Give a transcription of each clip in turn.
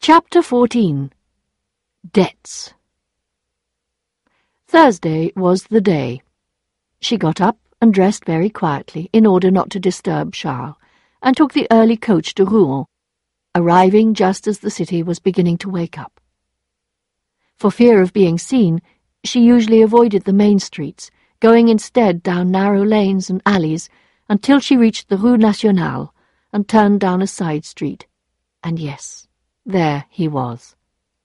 Chapter 14. Debts. Thursday was the day. She got up and dressed very quietly in order not to disturb Charles, and took the early coach to Rouen, arriving just as the city was beginning to wake up. For fear of being seen, she usually avoided the main streets, going instead down narrow lanes and alleys until she reached the Rue Nationale and turned down a side street. And yes, there he was.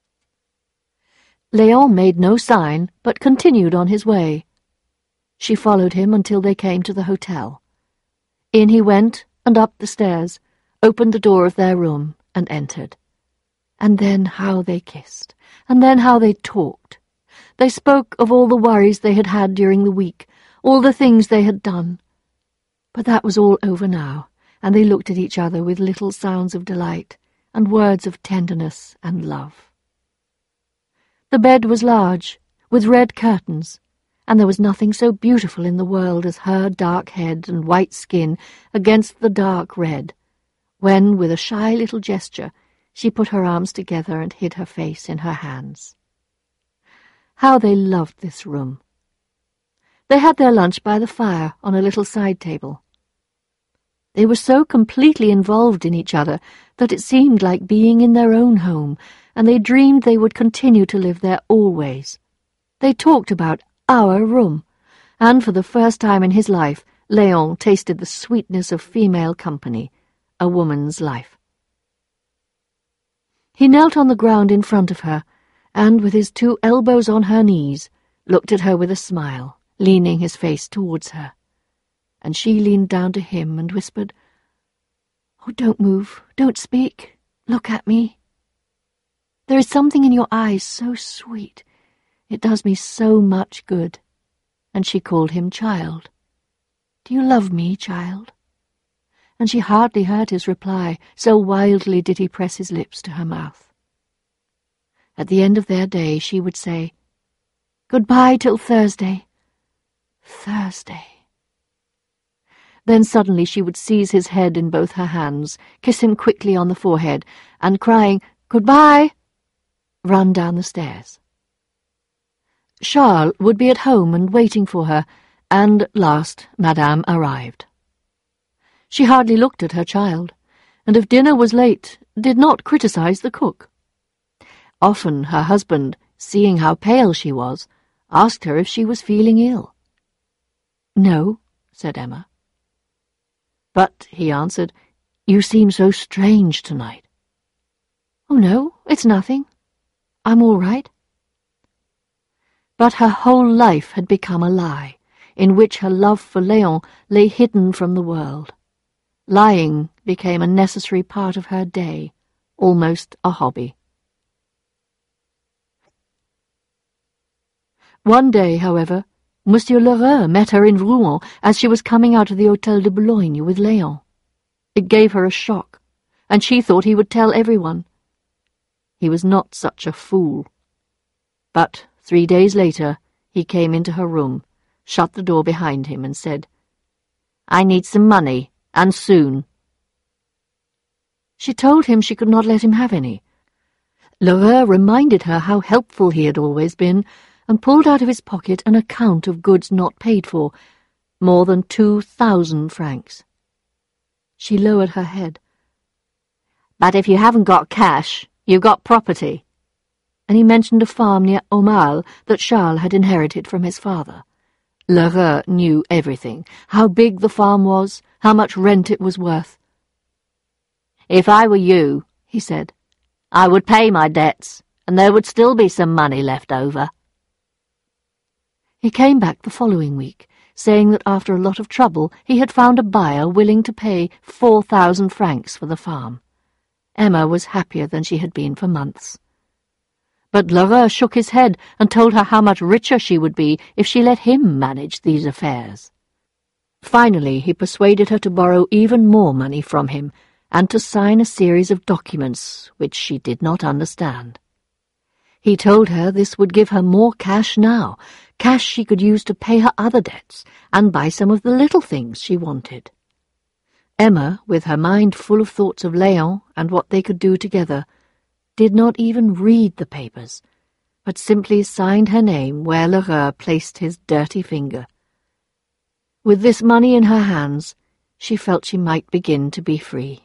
Léon made no sign, but continued on his way. She followed him until they came to the hotel. In he went, and up the stairs, opened the door of their room, and entered. And then how they kissed, and then how they talked. They spoke of all the worries they had had during the week, all the things they had done. But that was all over now, and they looked at each other with little sounds of delight, and words of tenderness and love. The bed was large, with red curtains, and there was nothing so beautiful in the world as her dark head and white skin against the dark red, when, with a shy little gesture, she put her arms together and hid her face in her hands. How they loved this room! They had their lunch by the fire on a little side table. They were so completely involved in each other that it seemed like being in their own home, and they dreamed they would continue to live there always. They talked about our room, and for the first time in his life, Léon tasted the sweetness of female company, a woman's life. He knelt on the ground in front of her, and, with his 2 elbows on her knees, looked at her with a smile, leaning his face towards her. And she leaned down to him and whispered, "Oh, don't move, don't speak, look at me. There is something in your eyes so sweet. It does me so much good." And she called him child. "Do you love me, child?" And she hardly heard his reply, so wildly did he press his lips to her mouth. At the end of their day she would say, "Goodbye till Thursday. Thursday." Then suddenly she would seize his head in both her hands, kiss him quickly on the forehead, and crying, "Goodbye," run down the stairs. Charles would be at home and waiting for her, and at last Madame arrived. She hardly looked at her child, and if dinner was late, did not criticize the cook. Often her husband, seeing how pale she was, asked her if she was feeling ill. "No," said Emma. "But," he answered, "you seem so strange tonight." "Oh, no, it's nothing. I'm all right." But her whole life had become a lie, in which her love for Léon lay hidden from the world. Lying became a necessary part of her day, almost a hobby. One day, however, Monsieur Lheureux met her in Rouen as she was coming out of the Hôtel de Boulogne with Léon. It gave her a shock, and she thought he would tell everyone. He was not such a fool. But 3 days later he came into her room, shut the door behind him, and said, "I need some money, and soon." She told him she could not let him have any. Lheureux reminded her how helpful he had always been, and pulled out of his pocket an account of goods not paid for, more than 2,000 francs. She lowered her head. "But if you haven't got cash, you've got property." And he mentioned a farm near Aumale that Charles had inherited from his father. Lheureux knew everything, how big the farm was, how much rent it was worth. "If I were you," he said, "I would pay my debts, and there would still be some money left over." He came back the following week, saying that after a lot of trouble he had found a buyer willing to pay 4,000 francs for the farm. Emma was happier than she had been for months. But Lheureux shook his head and told her how much richer she would be if she let him manage these affairs. Finally he persuaded her to borrow even more money from him, and to sign a series of documents which she did not understand. He told her this would give her more cash now, cash she could use to pay her other debts and buy some of the little things she wanted. Emma, with her mind full of thoughts of Léon and what they could do together, did not even read the papers, but simply signed her name where Lheureux placed his dirty finger. With this money in her hands, she felt she might begin to be free.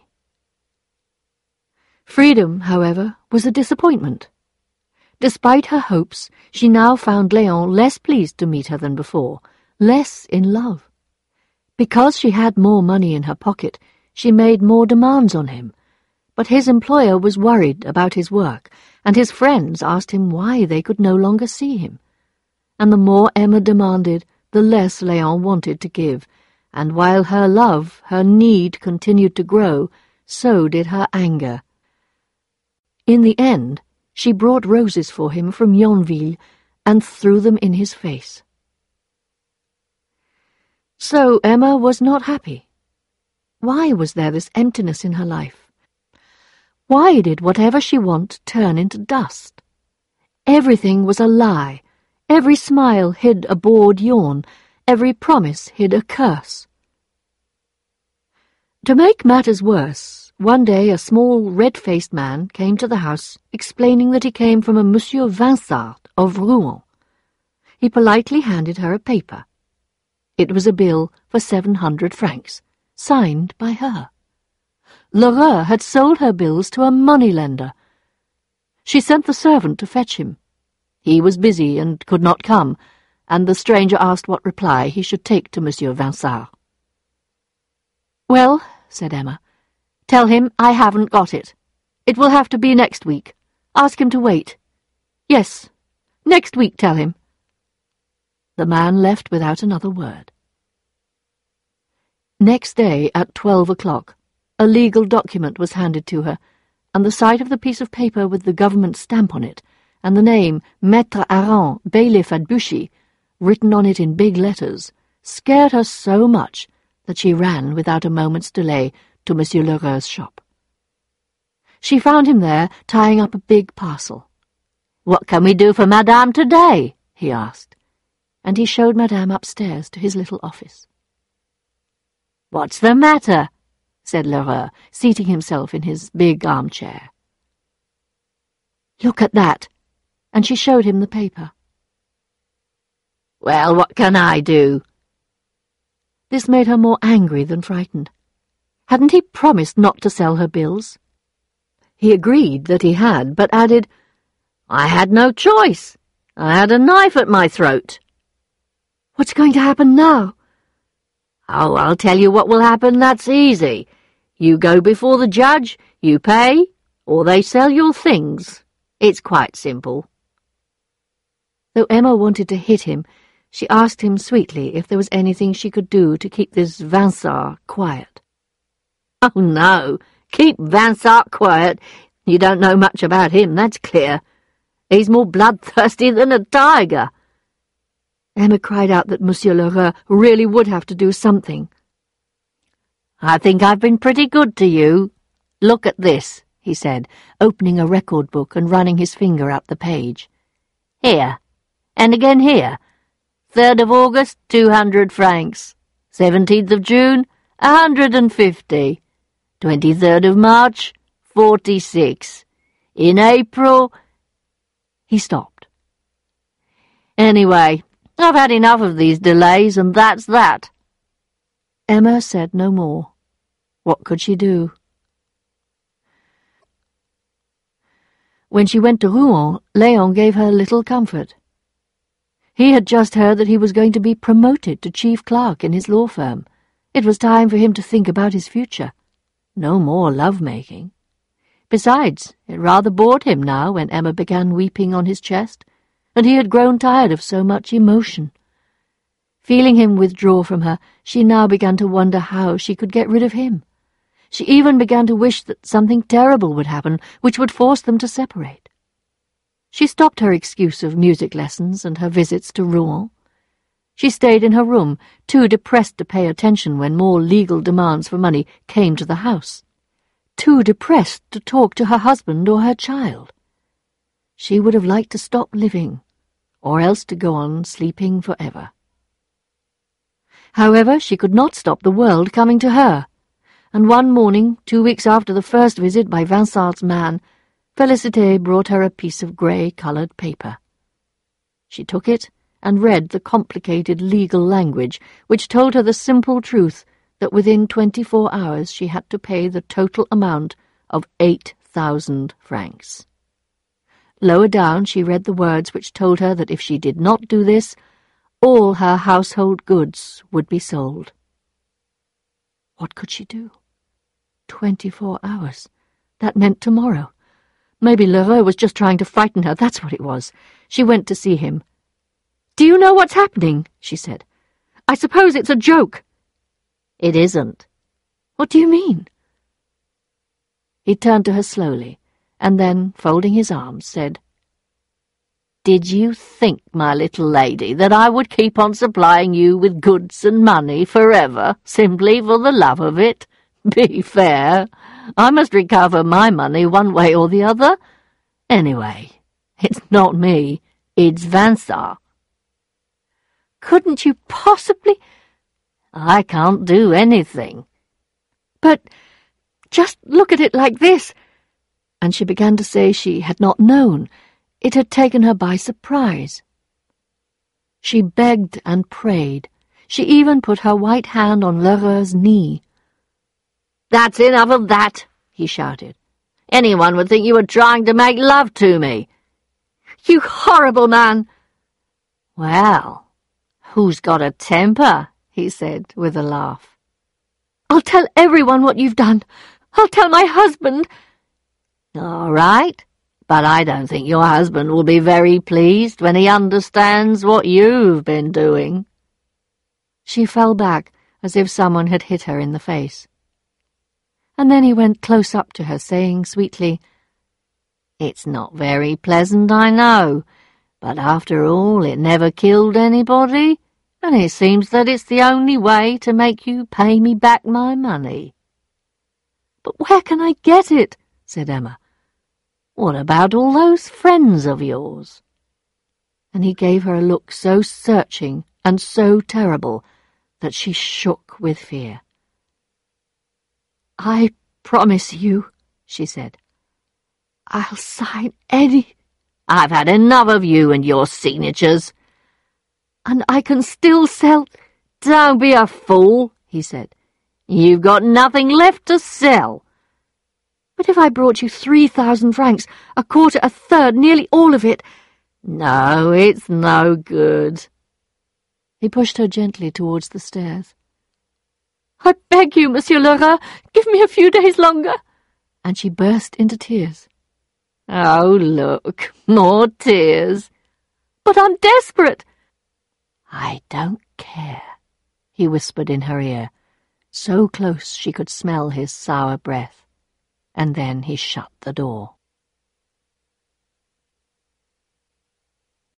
Freedom, however, was a disappointment. Despite her hopes, she now found Léon less pleased to meet her than before, less in love. Because she had more money in her pocket, she made more demands on him, but his employer was worried about his work, and his friends asked him why they could no longer see him. And the more Emma demanded, the less Léon wanted to give, and while her love, her need continued to grow, so did her anger. In the end, she brought roses for him from Yonville and threw them in his face. So Emma was not happy. Why was there this emptiness in her life? Why did whatever she wanted turn into dust? Everything was a lie. Every smile hid a bored yawn. Every promise hid a curse. To make matters worse, one day a small red-faced man came to the house explaining that he came from a Monsieur Vinçart of Rouen. He politely handed her a paper. It was a bill for 700 francs, signed by her. Lheureux had sold her bills to a moneylender. She sent the servant to fetch him. He was busy and could not come, and the stranger asked what reply he should take to Monsieur Vinçart. "Well," said Emma, "tell him I haven't got it. It will have to be next week. Ask him to wait. Yes, next week, tell him." The man left without another word. Next day, at 12 o'clock, a legal document was handed to her, and the sight of the piece of paper with the government stamp on it, and the name Maître Hareng, bailiff at Buchy, written on it in big letters, scared her so much that she ran without a moment's delay to Monsieur Lheureux's shop. She found him there, tying up a big parcel. "What can we do for Madame today?" he asked, and he showed Madame upstairs to his little office. "What's the matter?" said Lheureux, seating himself in his big armchair. "Look at that," and she showed him the paper. "Well, what can I do?" This made her more angry than frightened. Hadn't he promised not to sell her bills? He agreed that he had, but added, "I had no choice. I had a knife at my throat." "What's going to happen now?" "Oh, I'll tell you what will happen, that's easy. You go before the judge, you pay, or they sell your things. It's quite simple." Though Emma wanted to hit him, she asked him sweetly if there was anything she could do to keep this Vinçart quiet. "Oh, no, keep Vinçart quiet. You don't know much about him, that's clear. He's more bloodthirsty than a tiger." Emma cried out that Monsieur Lheureux really would have to do something. "I think I've been pretty good to you. Look at this," he said, opening a record book and running his finger up the page. "Here, and again here. 3rd of August, 200 francs. 17th of June, 150. 23rd of March, 46. In April—" He stopped. "Anyway, I've had enough of these delays, and that's that." Emma said no more. What could she do? When she went to Rouen, Léon gave her little comfort. He had just heard that he was going to be promoted to chief clerk in his law firm. It was time for him to think about his future. No more love-making. Besides, it rather bored him now when Emma began weeping on his chest, and he had grown tired of so much emotion. Feeling him withdraw from her, she now began to wonder how she could get rid of him. She even began to wish that something terrible would happen which would force them to separate. She stopped her excuse of music lessons and her visits to Rouen. She stayed in her room, too depressed to pay attention when more legal demands for money came to the house, too depressed to talk to her husband or her child. She would have liked to stop living, or else to go on sleeping forever. However, she could not stop the world coming to her, and one morning, 2 weeks after the first visit by Vinçart's man, Félicité brought her a piece of grey-coloured paper. She took it and read the complicated legal language which told her the simple truth that within 24 hours she had to pay the total amount of 8,000 francs. Lower down she read the words which told her that if she did not do this, all her household goods would be sold. What could she do? 24 hours. That meant tomorrow. Maybe Lheureux was just trying to frighten her, that's what it was. She went to see him. "Do you know what's happening?" she said. "I suppose it's a joke." "It isn't." "What do you mean?" He turned to her slowly, and then, folding his arms, said, "Did you think, my little lady, that I would keep on supplying you with goods and money forever, simply for the love of it? Be fair. I must recover my money one way or the other. Anyway, it's not me, it's Vincent." "Couldn't you possibly—" "I can't do anything." "But just look at it like this." And she began to say she had not known. It had taken her by surprise. She begged and prayed. She even put her white hand on Lheureux's knee. "That's enough of that," he shouted. "Anyone would think you were trying to make love to me." "You horrible man!" "Well, who's got a temper?" he said with a laugh. "I'll tell everyone what you've done. I'll tell my husband." "All right, but I don't think your husband will be very pleased when he understands what you've been doing." She fell back as if someone had hit her in the face. And then he went close up to her, saying sweetly, "It's not very pleasant, I know, but after all it never killed anybody, and it seems that it's the only way to make you pay me back my money." "But where can I get it?" said Emma. "What about all those friends of yours?" And he gave her a look so searching and so terrible that she shook with fear. "I promise you," she said. "I'll sign any—" "I've had enough of you and your signatures." "And I can still sell—" "Don't be a fool," he said. "You've got nothing left to sell." "But if I brought you 3,000 francs, a quarter, a third, nearly all of it—" "No, it's no good." He pushed her gently towards the stairs. "I beg you, Monsieur Lheureux, give me a few days longer." And she burst into tears. "Oh, look, more tears." "But I'm desperate." "I don't care," he whispered in her ear, so close she could smell his sour breath, and then he shut the door.